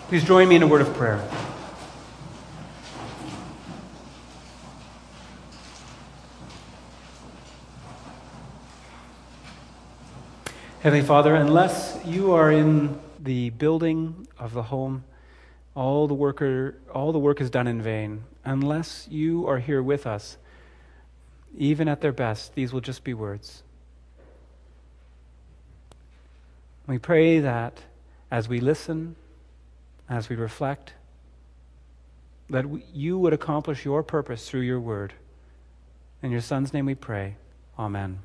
Please join me in a word of prayer. Heavenly Father, unless you are in the building of the home, all the work is done in vain. Unless you are here with us, even at their best, these will just be words. We pray that as we listen, as we reflect, that you would accomplish your purpose through your word. In your Son's name we pray. Amen.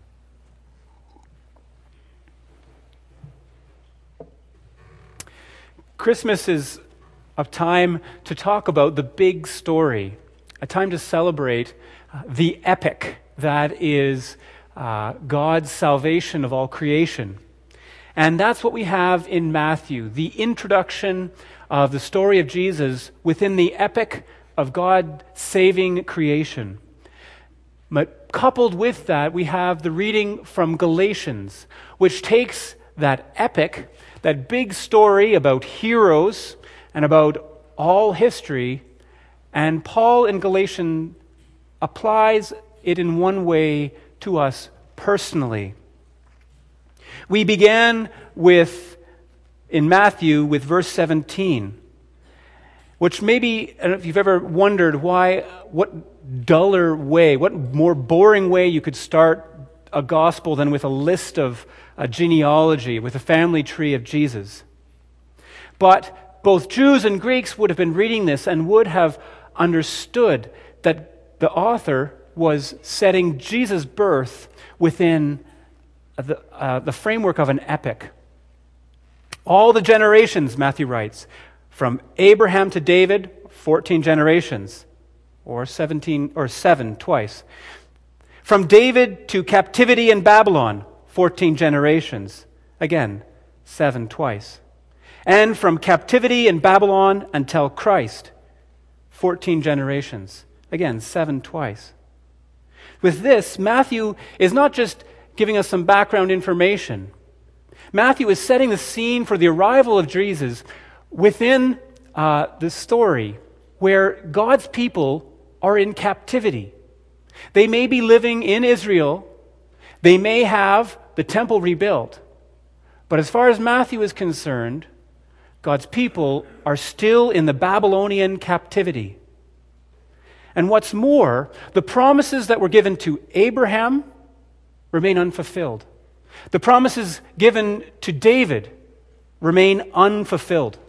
Christmas is a time to talk about the big story, a time to celebrate the epic that is God's salvation of all creation. And that's what we have in Matthew, the introduction of the story of Jesus within the epic of God saving creation. But coupled with that, we have the reading from Galatians, which takes that epic, that big story about heroes and about all history, and Paul in Galatians applies it in one way to us personally. We began in Matthew with verse 17, which maybe, I don't know if you've ever wondered what duller way, what more boring way you could start a gospel than with a list of a genealogy, with a family tree of Jesus. But both Jews and Greeks would have been reading this and would have understood that the author was setting Jesus' birth within the framework of an epic. All the generations, Matthew writes, from Abraham to David, 14 generations, or 7 twice. From David to captivity in Babylon, 14 generations, again, 7 twice. And from captivity in Babylon until Christ, 14 generations, again, 7 twice. With this, Matthew is not just giving us some background information. Matthew is setting the scene for the arrival of Jesus within the story where God's people are in captivity. They may be living in Israel. They may have the temple rebuilt. But as far as Matthew is concerned, God's people are still in the Babylonian captivity. And what's more, the promises that were given to Abraham remain unfulfilled. The promises given to David remain unfulfilled.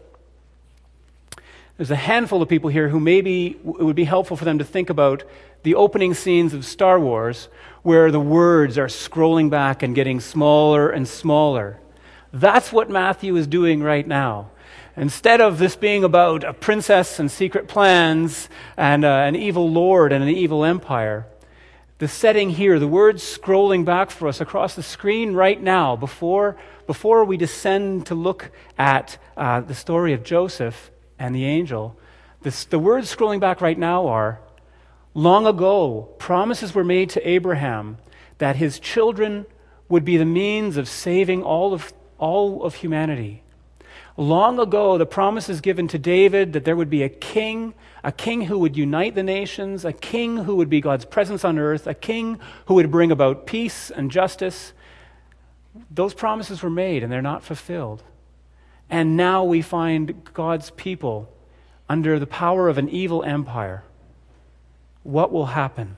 There's a handful of people here who maybe it would be helpful for them to think about the opening scenes of Star Wars, where the words are scrolling back and getting smaller and smaller. That's what Matthew is doing right now. Instead of this being about a princess and secret plans and an evil lord and an evil empire, the setting here, the words scrolling back for us across the screen right now, before we descend to look at the story of Joseph and the angel, the words scrolling back right now are, long ago, promises were made to Abraham that his children would be the means of saving all of humanity. Long ago, the promises given to David that there would be a king who would unite the nations, a king who would be God's presence on earth, a king who would bring about peace and justice. Those promises were made and they're not fulfilled. And now we find God's people under the power of an evil empire. What will happen?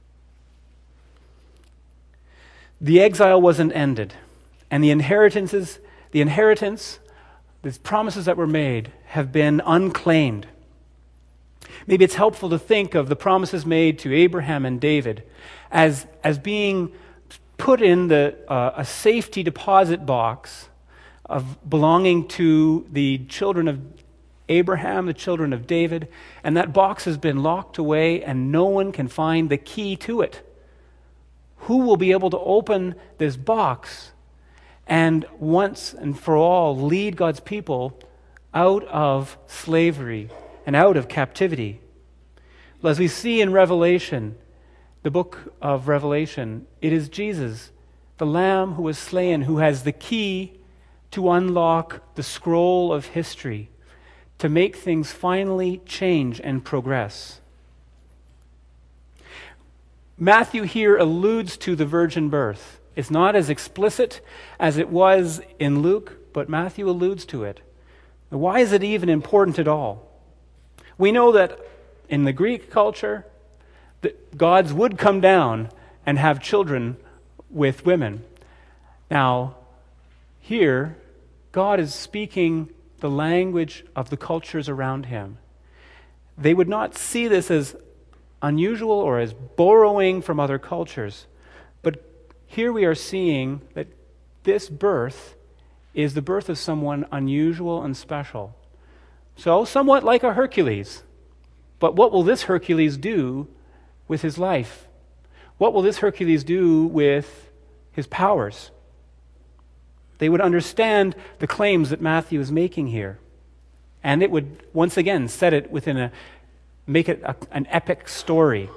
The exile wasn't ended, and the inheritance, these promises that were made have been unclaimed. Maybe it's helpful to think of the promises made to Abraham and David as being put in a safety deposit box of belonging to the children of Abraham, the children of David, and that box has been locked away and no one can find the key to it. Who will be able to open this box and once and for all lead God's people out of slavery and out of captivity? Well, as we see in Revelation, the book of Revelation, it is Jesus, the Lamb who was slain, who has the key to unlock the scroll of history, to make things finally change and progress. Matthew here alludes to the virgin birth. It's not as explicit as it was in Luke, but Matthew alludes to it. Why is it even important at all? We know that in the Greek culture, that gods would come down and have children with women. Now, here, God is speaking the language of the cultures around him. They would not see this as unusual or as borrowing from other cultures. But here we are seeing that this birth is the birth of someone unusual and special. So, somewhat like a Hercules. But what will this Hercules do with his life? What will this Hercules do with his powers? They would understand the claims that Matthew is making here. And it would, once again, set it within make it an epic story.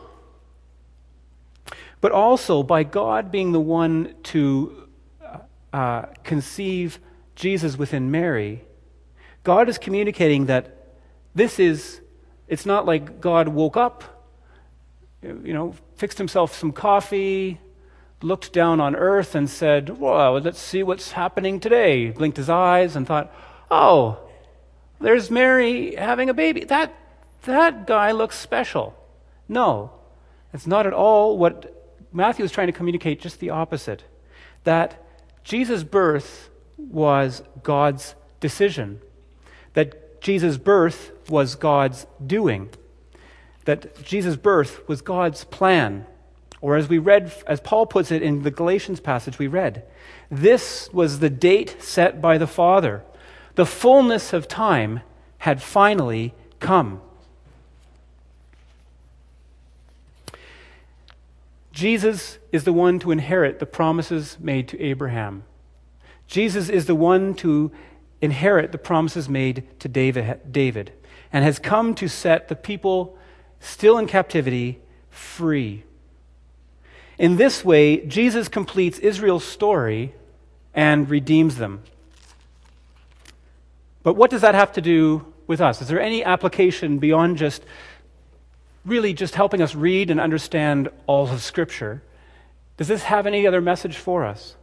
But also, by God being the one to conceive Jesus within Mary, God is communicating that it's not like God woke up, fixed himself some coffee, looked down on earth and said, well, let's see what's happening today. Blinked his eyes and thought, oh, there's Mary having a baby. That guy looks special. No, it's not at all what Matthew is trying to communicate, just the opposite. That Jesus' birth was God's decision. That Jesus' birth was God's doing. That Jesus' birth was God's plan. Or as we read, as Paul puts it in the Galatians passage we read, this was the date set by the Father. The fullness of time had finally come. Jesus is the one to inherit the promises made to Abraham. Jesus is the one to inherit the promises made to David, and has come to set the people still in captivity free. In this way, Jesus completes Israel's story and redeems them. But what does that have to do with us? Is there any application beyond just helping us read and understand all of Scripture? Does this have any other message for us?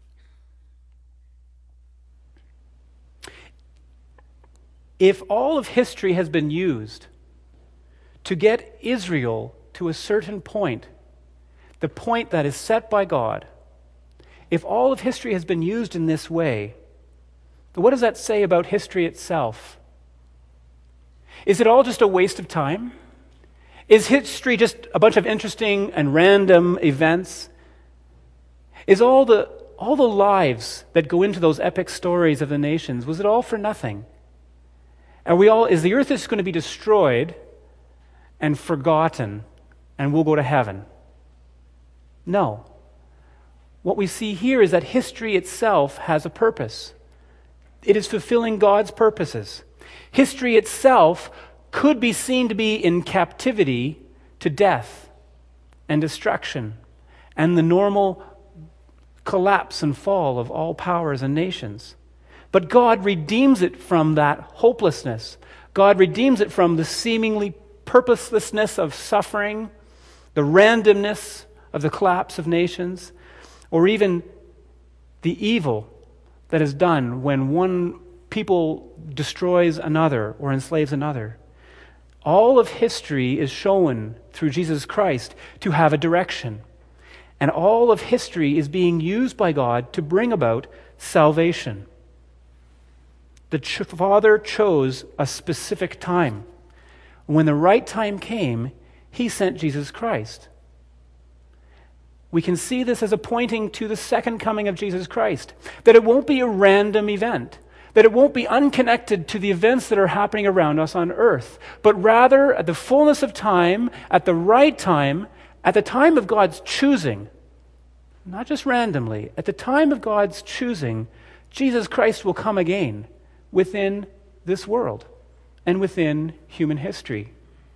If all of history has been used to get Israel to a certain point, the point that is set by God, if all of history has been used in this way, what does that say about history itself? Is it all just a waste of time? Is history just a bunch of interesting and random events? Is all the lives that go into those epic stories of the nations, was it all for nothing? Is the earth just going to be destroyed and forgotten and we'll go to heaven? No. What we see here is that history itself has a purpose. It is fulfilling God's purposes. History itself could be seen to be in captivity to death and destruction and the normal collapse and fall of all powers and nations. But God redeems it from that hopelessness. God redeems it from the seemingly purposelessness of suffering, the randomness of the collapse of nations, or even the evil that is done when one people destroys another or enslaves another. All of history is shown through Jesus Christ to have a direction. And all of history is being used by God to bring about salvation. The Father chose a specific time. When the right time came, he sent Jesus Christ. We can see this as a pointing to the second coming of Jesus Christ, that it won't be a random event, that it won't be unconnected to the events that are happening around us on earth, but rather at the fullness of time, at the right time, at the time of God's choosing, not just randomly, at the time of God's choosing, Jesus Christ will come again within this world and within human history.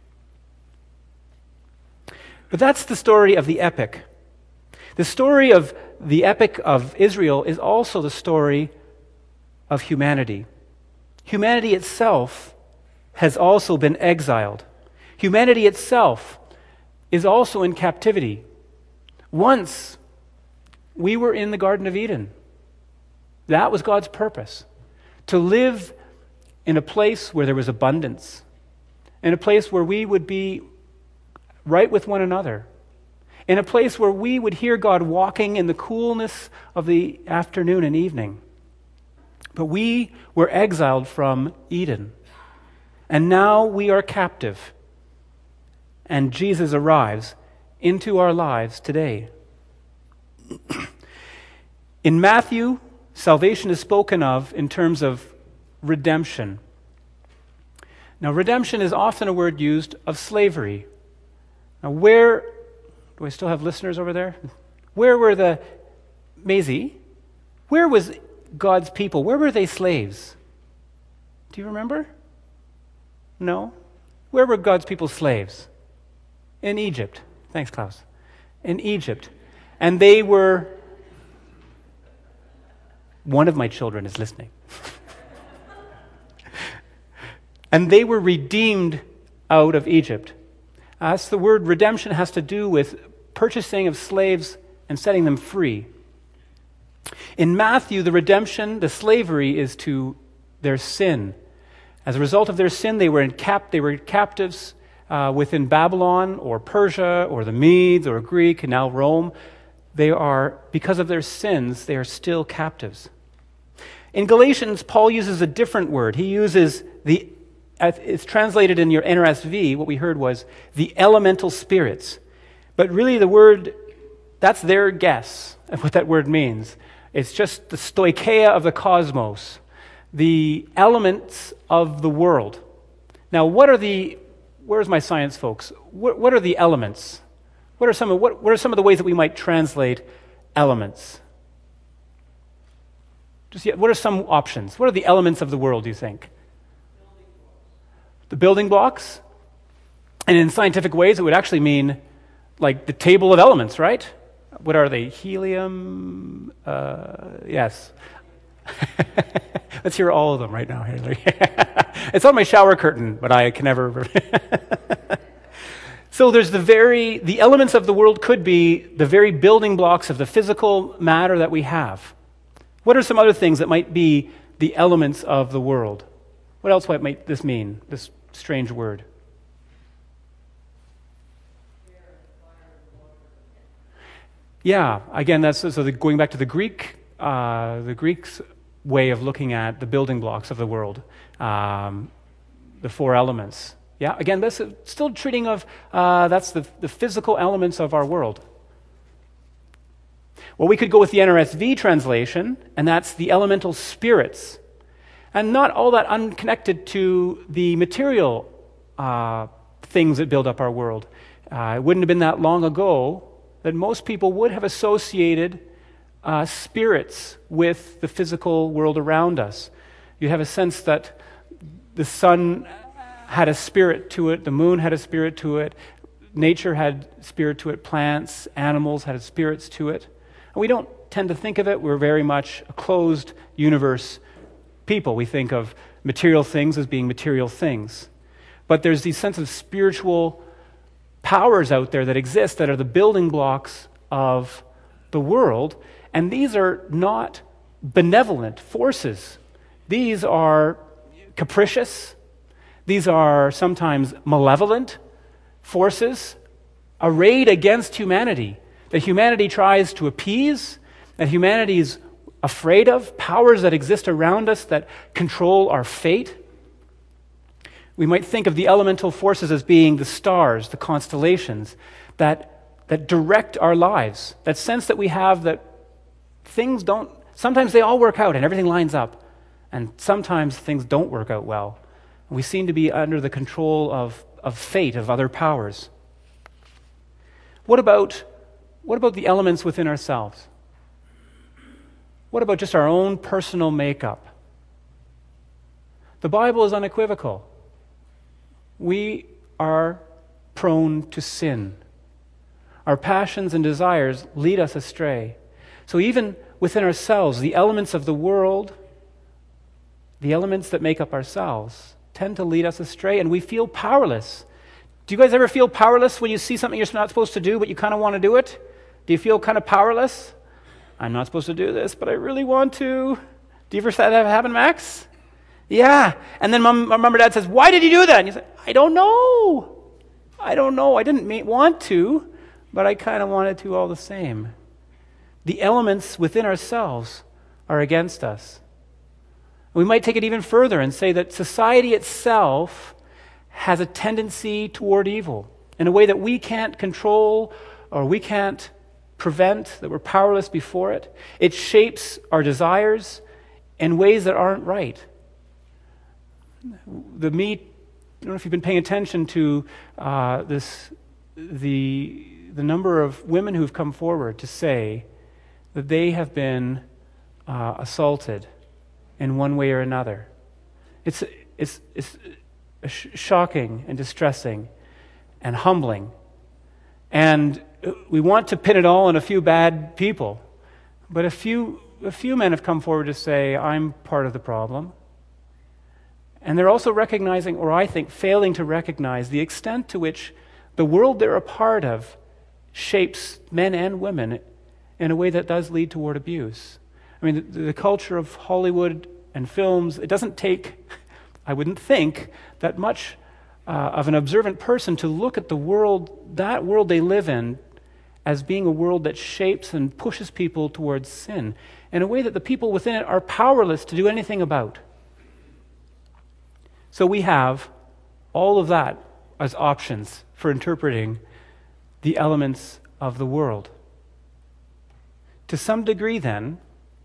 But that's the story of the epic. The story of the epic of Israel is also the story of humanity. Humanity itself has also been exiled. Humanity itself is also in captivity. Once we were in the Garden of Eden. That was God's purpose, to live in a place where there was abundance, in a place where we would be right with one another, in a place where we would hear God walking in the coolness of the afternoon and evening. But we were exiled from Eden, and now we are captive, and Jesus arrives into our lives today. In Matthew, salvation is spoken of in terms of redemption. Now, redemption is often a word used of slavery. Now, where, do I still have listeners over there? Where were Maisie, where was God's people? Where were they slaves? Do you remember? No? Where were God's people slaves? In Egypt. Thanks, Klaus. In Egypt. And they were... One of my children is listening. And they were redeemed out of Egypt. That's the word redemption has to do with purchasing of slaves and setting them free. In Matthew, the redemption, the slavery, is to their sin. As a result of their sin, they were captives within Babylon or Persia or the Medes or Greek and now Rome. Because of their sins, they are still captives. In Galatians, Paul uses a different word. He uses it's translated in your NRSV, what we heard was the elemental spirits. But really the word, that's their guess of what that word means. It's just the stoicheia of the cosmos, the elements of the world. Now, where's my science folks? What are the elements? What are some of the ways that we might translate elements? What are some options? What are the elements of the world, do you think? The building blocks? And in scientific ways, it would actually mean like the table of elements, right? What are they? Helium? Yes. Let's hear all of them right now, Haley. It's on my shower curtain, but I can never... So there's the elements of the world could be the very building blocks of the physical matter that we have. What are some other things that might be the elements of the world? What else might this mean, this strange word? Yeah, again, going back to the Greeks' way of looking at the building blocks of the world, the four elements. Yeah, again, that's still treating of, that's the physical elements of our world. Well, we could go with the NRSV translation, and that's the elemental spirits. And not all that unconnected to the material things that build up our world. It wouldn't have been that long ago that most people would have associated spirits with the physical world around us. You have a sense that the sun had a spirit to it, the moon had a spirit to it, nature had spirit to it, plants, animals had spirits to it. And we don't tend to think of it. We're very much a closed universe people. We think of material things as being material things. But there's these sense of spiritual powers out there that exist that are the building blocks of the world. And these are not benevolent forces. These are capricious. These are sometimes malevolent forces arrayed against humanity, that humanity tries to appease, that humanity is afraid of, powers that exist around us that control our fate. We might think of the elemental forces as being the stars, the constellations, that direct our lives, that sense that we have that sometimes they all work out and everything lines up, and sometimes things don't work out well. We seem to be under the control of fate, of other powers. What about the elements within ourselves? What about just our own personal makeup? The Bible is unequivocal. We are prone to sin. Our passions and desires lead us astray. So even within ourselves, the elements of the world, the elements that make up ourselves, tend to lead us astray, and we feel powerless. Do you guys ever feel powerless when you see something you're not supposed to do, but you kind of want to do it? Do you feel kind of powerless? I'm not supposed to do this, but I really want to. Do you ever have that happen, Max? Yeah. And then mom or dad says, why did you do that? And you say, I don't know. I didn't want to, but I kind of wanted to all the same. The elements within ourselves are against us. We might take it even further and say that society itself has a tendency toward evil in a way that we can't control or we can't prevent, that we're powerless before it. It shapes our desires in ways that aren't right. I don't know if you've been paying attention to the number of women who've come forward to say that they have been assaulted in one way or another. It's shocking and distressing and humbling. And we want to pin it all on a few bad people. But a few men have come forward to say, I'm part of the problem. And they're also recognizing, or I think failing to recognize, the extent to which the world they're a part of shapes men and women in a way that does lead toward abuse. I mean, the culture of Hollywood and films, it doesn't take, I wouldn't think, that much of an observant person to look at the world, that world they live in, as being a world that shapes and pushes people towards sin in a way that the people within it are powerless to do anything about. So we have all of that as options for interpreting the elements of the world. To some degree, then,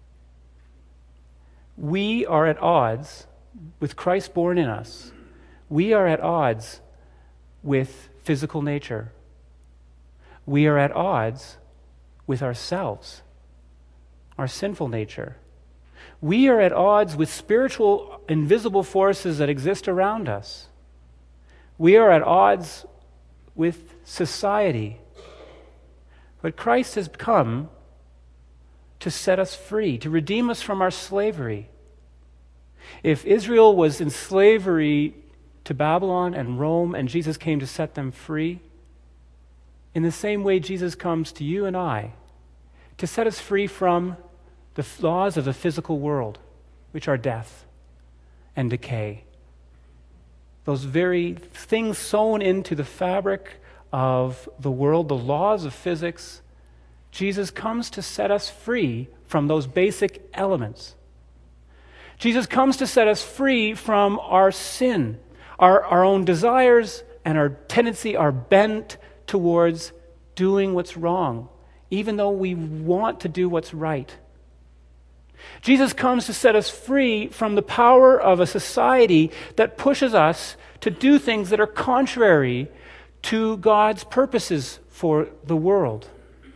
we are at odds with Christ born in us. We are at odds with physical nature. We are at odds with ourselves, our sinful nature. We are at odds with spiritual, invisible forces that exist around us. We are at odds with society. But Christ has come to set us free, to redeem us from our slavery. If Israel was in slavery to Babylon and Rome, and Jesus came to set them free, in the same way Jesus comes to you and I to set us free from the laws of the physical world, which are death and decay. Those very things sewn into the fabric of the world, the laws of physics. Jesus comes to set us free from those basic elements. Jesus comes to set us free from our sin. Our own desires and our tendency are bent towards doing what's wrong, even though we want to do what's right. Jesus comes to set us free from the power of a society that pushes us to do things that are contrary to God's purposes for the world.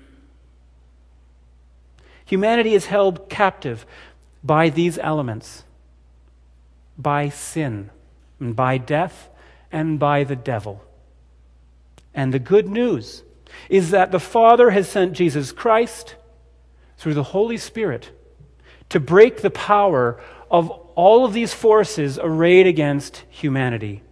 Humanity is held captive by these elements, by sin, and by death, and by the devil. And the good news is that the Father has sent Jesus Christ through the Holy Spirit to break the power of all of these forces arrayed against humanity.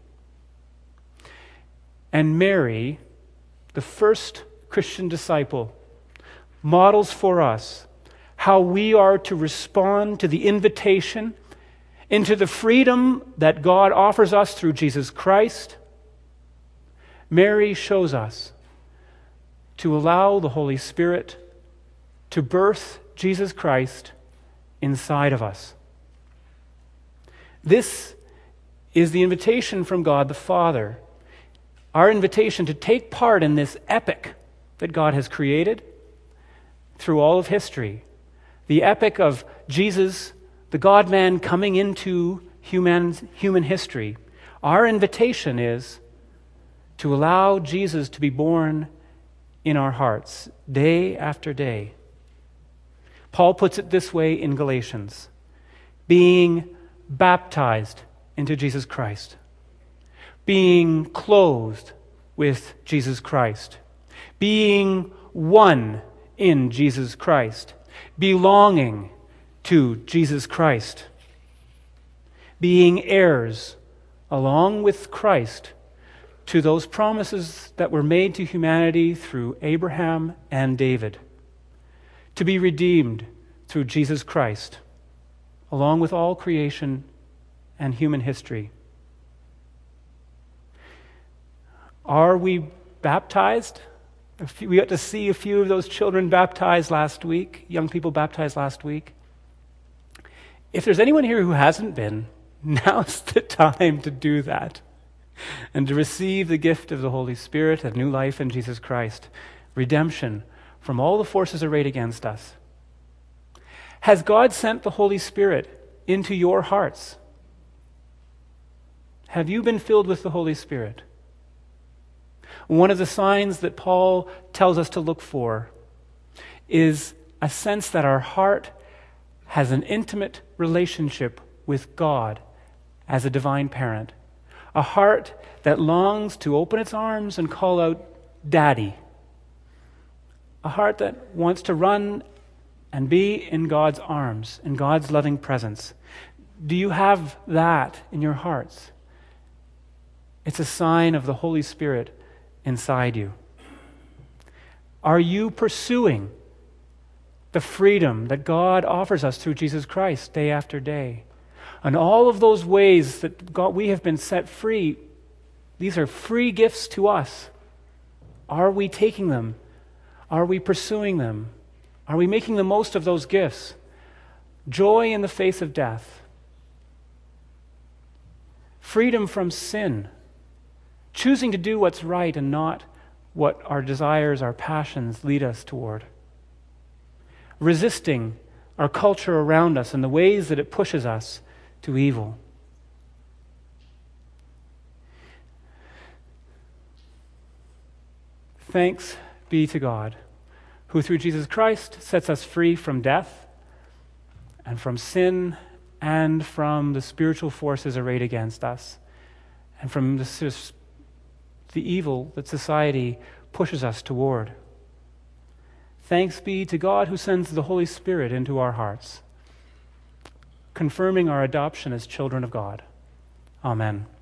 And Mary, the first Christian disciple, models for us how we are to respond to the invitation into the freedom that God offers us through Jesus Christ. Mary shows us to allow the Holy Spirit to birth Jesus Christ inside of us. This is the invitation from God the Father, our invitation to take part in this epic that God has created through all of history, the epic of Jesus, the God-man, coming into human history. Our invitation is to allow Jesus to be born in our hearts day after day. Paul puts it this way in Galatians: being baptized into Jesus Christ, being clothed with Jesus Christ, being one in Jesus Christ, belonging to Jesus Christ, being heirs along with Christ, to those promises that were made to humanity through Abraham and David, to be redeemed through Jesus Christ, along with all creation and human history. Are we baptized? We got to see a few of those children baptized last week, young people baptized last week. If there's anyone here who hasn't been, now's the time to do that and to receive the gift of the Holy Spirit, of new life in Jesus Christ, redemption from all the forces arrayed against us. Has God sent the Holy Spirit into your hearts? Have you been filled with the Holy Spirit? One of the signs that Paul tells us to look for is a sense that our heart has an intimate relationship with God as a divine parent. A heart that longs to open its arms and call out, Daddy. A heart that wants to run and be in God's arms, in God's loving presence. Do you have that in your hearts? It's a sign of the Holy Spirit inside you. Are you pursuing the freedom that God offers us through Jesus Christ day after day? And all of those ways that we have been set free, these are free gifts to us. Are we taking them? Are we pursuing them? Are we making the most of those gifts? Joy in the face of death. Freedom from sin. Choosing to do what's right and not what our desires, our passions lead us toward. Resisting our culture around us and the ways that it pushes us to evil. Thanks be to God, who through Jesus Christ sets us free from death and from sin and from the spiritual forces arrayed against us and from the evil that society pushes us toward. Thanks be to God who sends the Holy Spirit into our hearts, confirming our adoption as children of God. Amen.